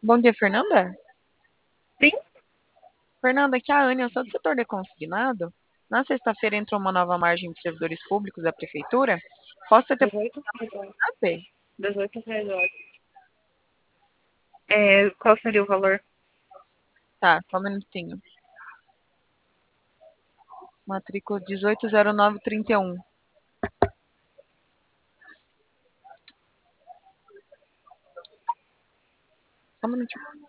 Bom dia, Fernanda. Sim, Fernanda, aqui é a Anne, eu sou do setor de consignado. Na sexta-feira entrou uma nova margem de servidores públicos da prefeitura. Posso ter 18 reais. saber? 18 reais. Qual seria o valor? Tá, só um minutinho. Matrícula 180931. Só um minutinho.